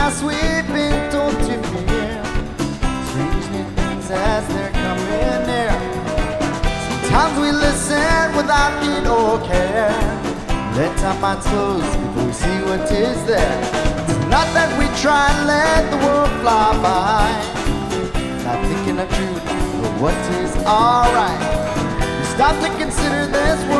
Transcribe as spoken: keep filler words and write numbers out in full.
past we've been told to fear. Strange new things as they're coming near. Sometimes we listen without need or care. Let our minds close before we see what is there. It's not that we try and let the world fly by, not thinking of truth or what is alright. We stop to consider this